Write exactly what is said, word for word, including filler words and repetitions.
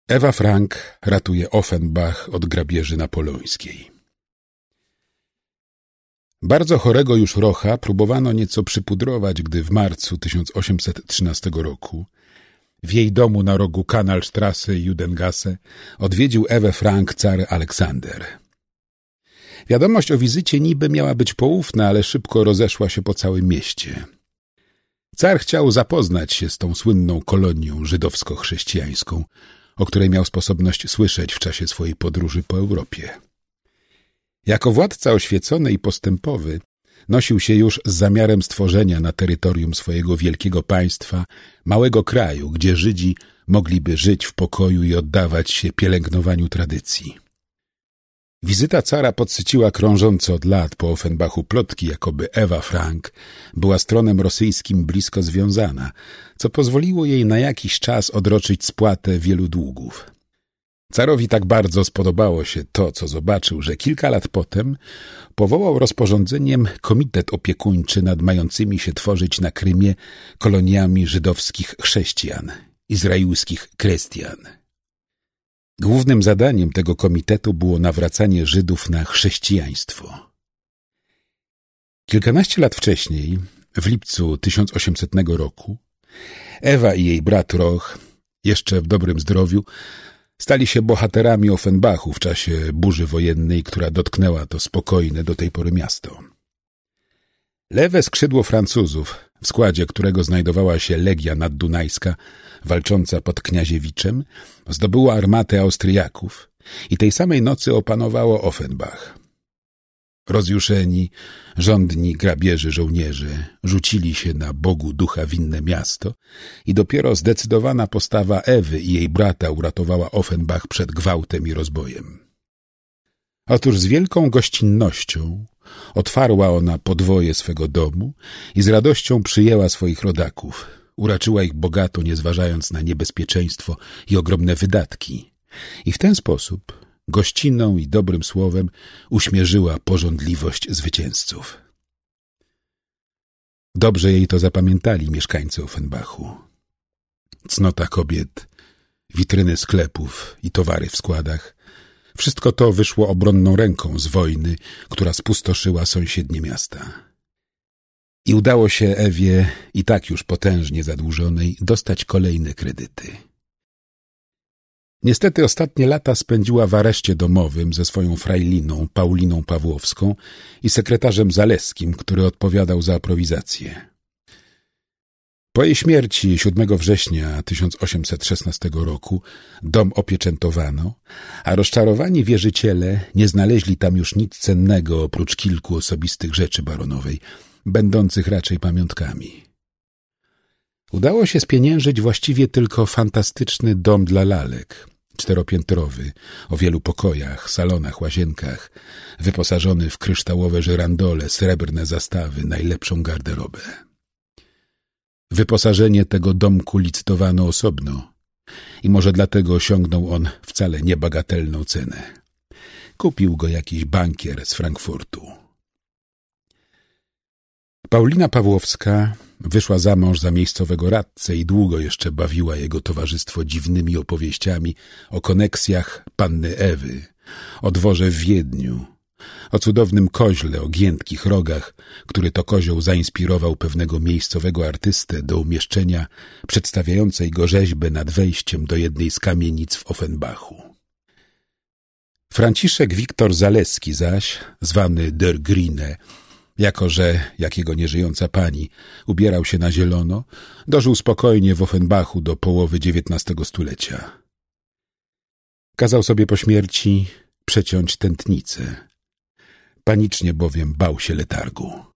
Ewa Frank ratuje Offenbach od grabieży napoleońskiej. Bardzo chorego już Rocha próbowano nieco przypudrować, gdy w marcu tysiąc osiemset trzynastego roku w jej domu na rogu Kanalstrasse i Judengasse odwiedził Ewę Frank car Aleksander. Wiadomość o wizycie niby miała być poufna, ale szybko rozeszła się po całym mieście. Car chciał zapoznać się z tą słynną kolonią żydowsko-chrześcijańską, o której miał sposobność słyszeć w czasie swojej podróży po Europie. Jako władca oświecony i postępowy nosił się już z zamiarem stworzenia na terytorium swojego wielkiego państwa małego kraju, gdzie Żydzi mogliby żyć w pokoju i oddawać się pielęgnowaniu tradycji. Wizyta cara podsyciła krążące od lat po Offenbachu plotki, jakoby Ewa Frank była z tronem rosyjskim blisko związana, co pozwoliło jej na jakiś czas odroczyć spłatę wielu długów. Carowi tak bardzo spodobało się to, co zobaczył, że kilka lat potem powołał rozporządzeniem komitet opiekuńczy nad mającymi się tworzyć na Krymie koloniami żydowskich chrześcijan, izraelskich Krestian. Głównym zadaniem tego komitetu było nawracanie Żydów na chrześcijaństwo. Kilkanaście lat wcześniej, w lipcu tysiąc osiemsetnego roku, Ewa i jej brat Roch, jeszcze w dobrym zdrowiu, stali się bohaterami Offenbachu w czasie burzy wojennej, która dotknęła to spokojne do tej pory miasto. Lewe skrzydło Francuzów, w składzie którego znajdowała się Legia Naddunajska, walcząca pod Kniaziewiczem, zdobyło armatę Austriaków i tej samej nocy opanowało Offenbach. Rozjuszeni, żądni grabieży żołnierze rzucili się na Bogu ducha winne miasto i dopiero zdecydowana postawa Ewy i jej brata uratowała Offenbach przed gwałtem i rozbojem. Otóż z wielką gościnnością otwarła ona podwoje swego domu i z radością przyjęła swoich rodaków. Uraczyła ich bogato, nie zważając na niebezpieczeństwo i ogromne wydatki. I w ten sposób gościnną i dobrym słowem uśmierzyła pożądliwość zwycięzców. Dobrze jej to zapamiętali mieszkańcy Offenbachu. Cnota kobiet, witryny sklepów i towary w składach, wszystko to wyszło obronną ręką z wojny, która spustoszyła sąsiednie miasta. I udało się Ewie, i tak już potężnie zadłużonej, dostać kolejne kredyty. Niestety ostatnie lata spędziła w areszcie domowym ze swoją frajliną Pauliną Pawłowską i sekretarzem Zaleskim, który odpowiadał za aprowizację. Po jej śmierci siódmego września tysiąc osiemset szesnastego roku dom opieczętowano, a rozczarowani wierzyciele nie znaleźli tam już nic cennego oprócz kilku osobistych rzeczy baronowej, będących raczej pamiątkami. Udało się spieniężyć właściwie tylko fantastyczny dom dla lalek, czteropiętrowy, o wielu pokojach, salonach, łazienkach, wyposażony w kryształowe żyrandole, srebrne zastawy, najlepszą garderobę. Wyposażenie tego domku licytowano osobno i może dlatego osiągnął on wcale niebagatelną cenę. Kupił go jakiś bankier z Frankfurtu. Paulina Pawłowska wyszła za mąż za miejscowego radcę i długo jeszcze bawiła jego towarzystwo dziwnymi opowieściami o koneksjach panny Ewy, o dworze w Wiedniu, o cudownym koźle o giętkich rogach, który to kozioł zainspirował pewnego miejscowego artystę do umieszczenia przedstawiającej go rzeźbę nad wejściem do jednej z kamienic w Offenbachu. Franciszek Wiktor Zaleski zaś, zwany Der Grine, jako że, jak jego nieżyjąca pani, ubierał się na zielono, dożył spokojnie w Offenbachu do połowy dziewiętnastego stulecia. Kazał sobie po śmierci przeciąć tętnicę. Panicznie bowiem bał się letargu.